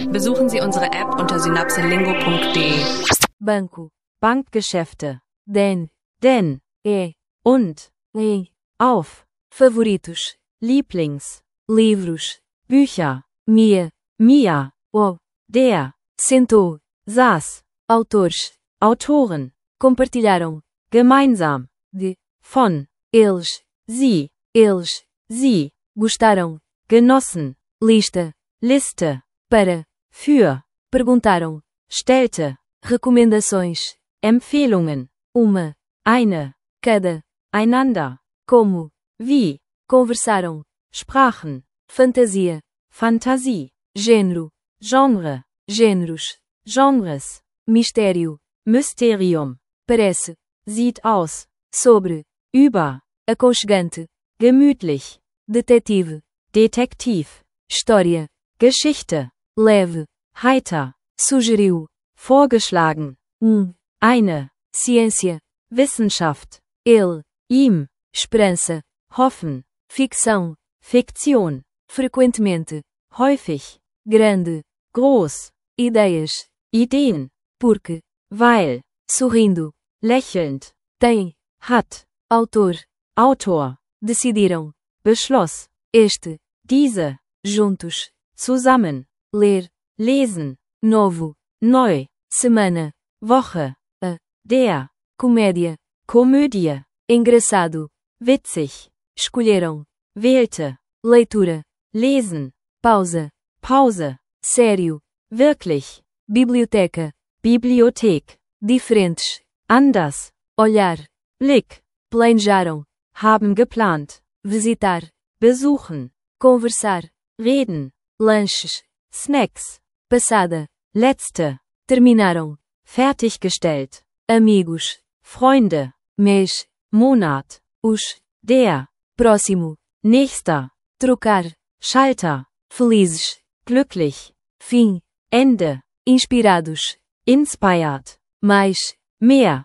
Besuchen Sie unsere App unter synapselingo.de. Banco, Bankgeschäfte, den, und, auf, favoritos, Lieblings, livros, Bücher, Mia, der, sentou, saß, autores, Autoren, compartilharam, gemeinsam, von, eles, sie, gostaram, genossen, Liste, para, für, perguntaram, stellte, recomendações, Empfehlungen, eine, cada, einander, como, wie, conversaram, sprachen, fantasia, Fantasie, gênero, genre, gêneros, genres, mistério, Mysterium, parece, sieht aus, sobre, über, aconchegante, gemütlich, detetive, Detektiv, história, Geschichte, leve, heiter, sugeriu, vorgeschlagen, eine, ciência, Wissenschaft, ele, ihm, esperança, hoffen, ficção, Fiktion, frequentemente, häufig, grande, groß, ideias, Ideen, porque, weil, sorrindo, lächelnd, tem, hat, autor, decidiram, beschloss, diese, juntos, zusammen, ler, lesen, novo, neu, semana, Woche, der, comédia, Komödie, engraçado, witzig, escolheram, wählte, leitura, lesen, pausa, Pause, sério, wirklich, biblioteca, Bibliothek, diferentes, anders, olhar, Blick, planejaram, haben geplant, visitar, besuchen, conversar, reden, lanches, snacks, passada, letzte, terminaram, fertiggestellt, amigos, Freunde, mês, Monat, der, próximo, nächster, trocar, Schalter, felizes, glücklich, fim, Ende, inspirados, inspired, mais, mehr,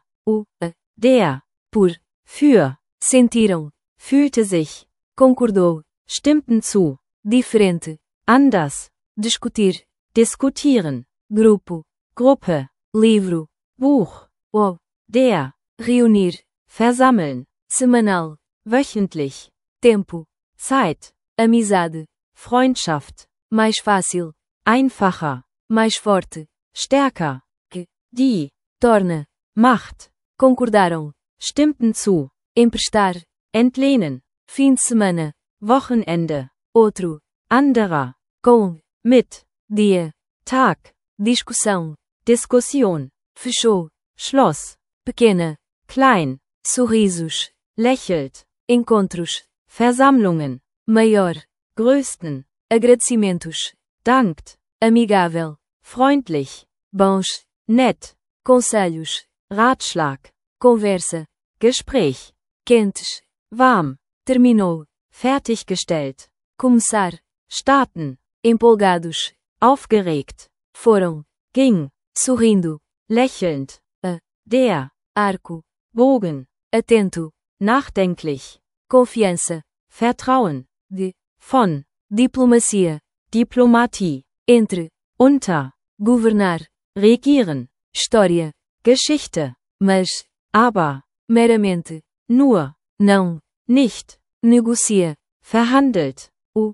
der, por, für, sentiram, fühlte sich, concordou, stimmten zu, diferente, anders, discutir, diskutieren, grupo, Gruppe, livro, Buch, der, reunir, versammeln, semanal, wöchentlich, tempo, Zeit, amizade, Freundschaft, mais fácil, einfacher, mais forte, stärker, die, torna, macht, concordaram, stimmten zu, emprestar, entlehnen, fim de semana, Wochenende, outro, anderer, com, mit, dia, Tag, discussão, Diskussion, fechou, schloss, pequena, klein, sorrisos, lächelt, encontros, Versammlungen, maior, größten, agradecimentos, dankt, amigável, freundlich, bons, nett, conselhos, Ratschlag, conversa, Gespräch, quentes, warm, terminou, fertiggestellt, começar, starten, empolgados, aufgeregt, foram, ging, sorrindo, lächelnd, der, arco, Bogen, atento, nachdenklich, confiança, Vertrauen, von, diplomacia, Diplomatie, entre, unter, governar, regieren, história, Geschichte, mas, aber, meramente, nur, não, nicht, negocia, verhandelt,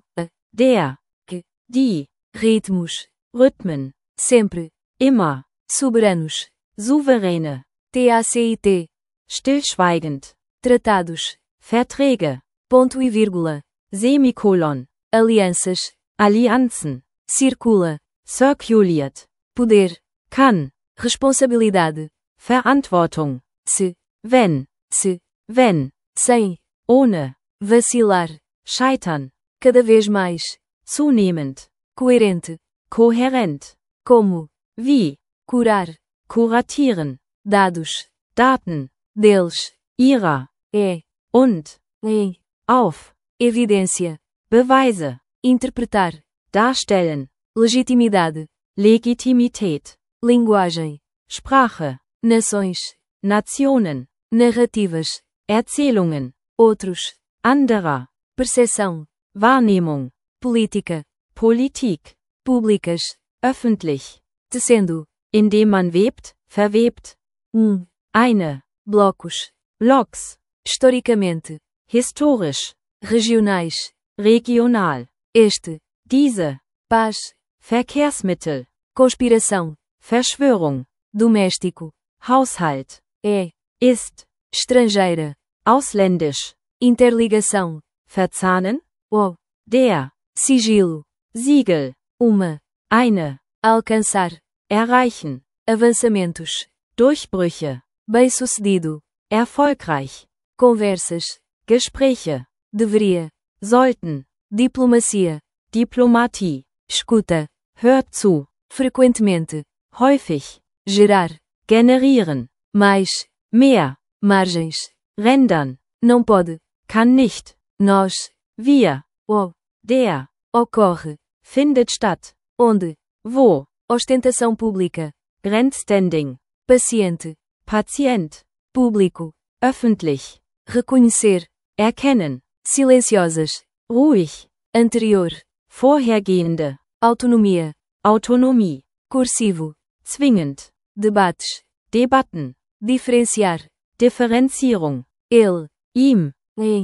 der, die, ritmos, Rhythmen, sempre, immer, soberanos, souveräne, TACIT, stillschweigend, tratados, Verträge, ponto e vírgula, semicolon, alianças, Allianzen, circula, circuliert, poder, kann, responsabilidade, Verantwortung, se, wenn, sem, ohne, vacilar, scheitern, cada vez mais, zunehmend, coerente, kohärent, como, wie, curar, kuratieren, dados, Daten, deles, ihrer, und, auf, evidência, Beweise, interpretar, darstellen, legitimidade, Legitimität, linguagem, Sprache, nações, Nationen, narrativas, Erzählungen, outros, anderer, percepção, Wahrnehmung, política, Politik, públicas, öffentlich, tecendo, indem man webt, verwebt, eine, blocos, blocks, historicamente, historisch, regionais, regional, este, diese, paz, Verkehrsmittel, conspiração, Verschwörung, doméstico, Haushalt, ist, estrangeira, ausländisch, interligação, verzahnen, der, sigilo, Siegel, eine, alcançar, erreichen, avançamentos, Durchbrüche, bem-sucedido, erfolgreich, conversas, Gespräche, deveria, sollten, diplomacia, Diplomatie, escuta, hört zu, frequentemente, häufig, gerar, generieren, mais, mehr, margens, Rändern, não pode, kann nicht, nós, wir, der, ocorre, findet statt, onde, wo, ostentação pública, Grenzstanding, paciente, Patient, público, öffentlich, reconhecer, erkennen, silenciosas, ruhig, anterior, vorhergehende, Autonomie, Autonomie, cursivo, zwingend, debates, Debatten, diferenciar, Differenzierung, ele, ihm,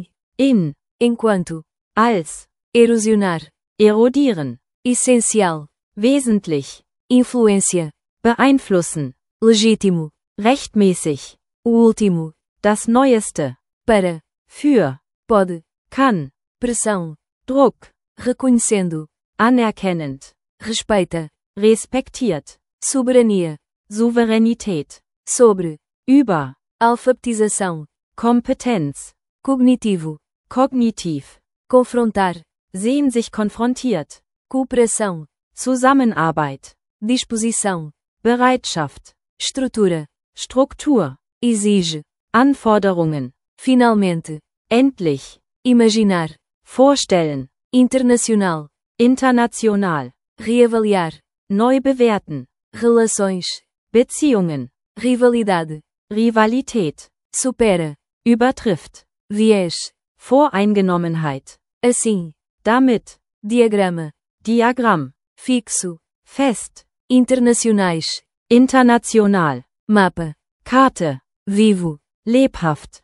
in, enquanto, als, erosionar, erodieren, essencial, wesentlich, Influência, beeinflussen, legítimo, rechtmäßig, o último, das Neueste, para, für, pode, kann, pressão, Druck, reconhecendo, anerkennend, respeita, respektiert, soberania, Souveränität, sobre, über, alfabetização, Kompetenz, cognitivo, kognitiv, confrontar, sehen sich konfrontiert, Kooperação, Zusammenarbeit, Disposição, Bereitschaft, Estrutura, Struktur, exige, Anforderungen, finalmente, endlich, imaginar, vorstellen, internacional, international, reavaliar, neu bewerten, relações, Beziehungen, Rivalidade, Rivalität, supera, übertrifft, viés, Voreingenommenheit, assim, damit, Diagramme, Diagramm, fixo, fest, internacionais, international, Mapa, Karte, vivo, lebhaft,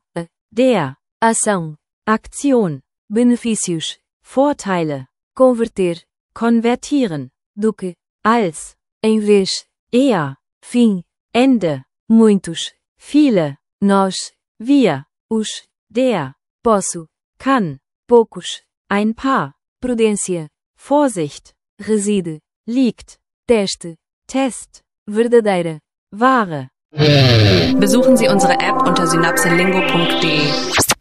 der, ação, Aktion, Benefícios, Vorteile, converter, konvertieren, do que, als, em vez, eher, fim, Ende, muitos, viele, nós, wir, os, der, posso, kann, poucos, ein paar, prudência, Vorsicht, reside, liegt, teste, Test, verdadeira, wahre. Besuchen Sie unsere App unter synapselingo.de.